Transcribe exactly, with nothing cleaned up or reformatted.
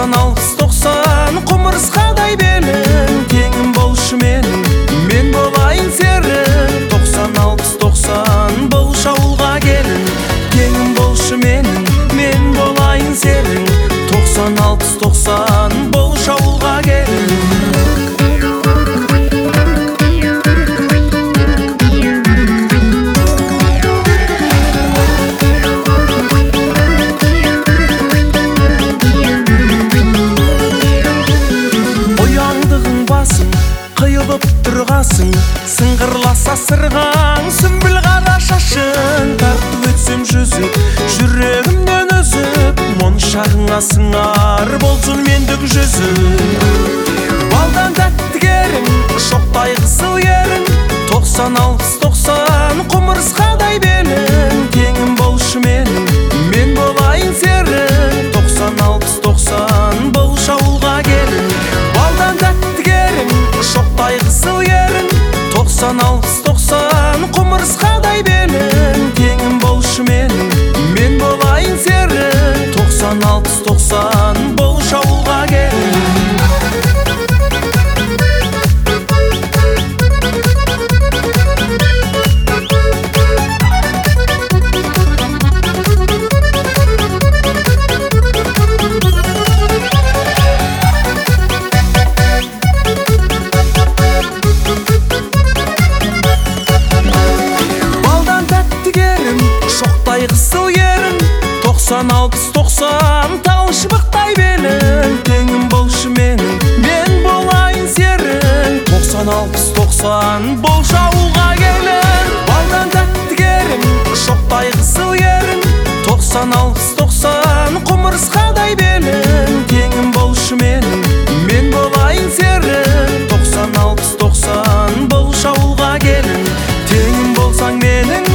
Тоқсан алпыс тоқсан құмырсқадай белің, теңім болшы менің, мен болайын серің. Тоқсан алпыс тоқсан болшы ауылға келін, теңім болшы менің, мен болайын серің. Тоқсан алпыс тоқсан болшы ауылға келін. Қиылып тұрғасың, сыңғырласа сырғаң, сүмбіл қара шашың. Тартып өтсем жүзіп, жүрегімнен үзіп, моншағыңа сыңар болсын мендік жүзіп. Балдан тәтті керің, шоқтай қызыл ерің. Тоқсан алпыс тоқсан құмырсқадай белің, теңім болшы менің, мен болайын серің. Тоқсан алпыс тоқсан болшы ауылға келін, балдан тәтті керің, шоқтай қызыл ерің. Тоқсан алпыс тоқсан құмырсқадай белің, теңім болшы менің, мен болайын серің. Тоқсан алпыс тоқсан болшы ауылға келін. Шоқтай қызыл ерің, тоқсан алпыс тоқсан тал шыбықтай белің, теңім болшы менің, мен болайын серің. Тоқсан алпыс тоқсан болшы ауылға келін, балдан тәтті керің, шоқтай қызыл ерің. Тоқсан алпыс тоқсан құмырсқадай белің, теңім болшы менің, мен болайын серің. Тоқсан алпыс тоқсан болшы ауылға келін, теңім болсаң менің,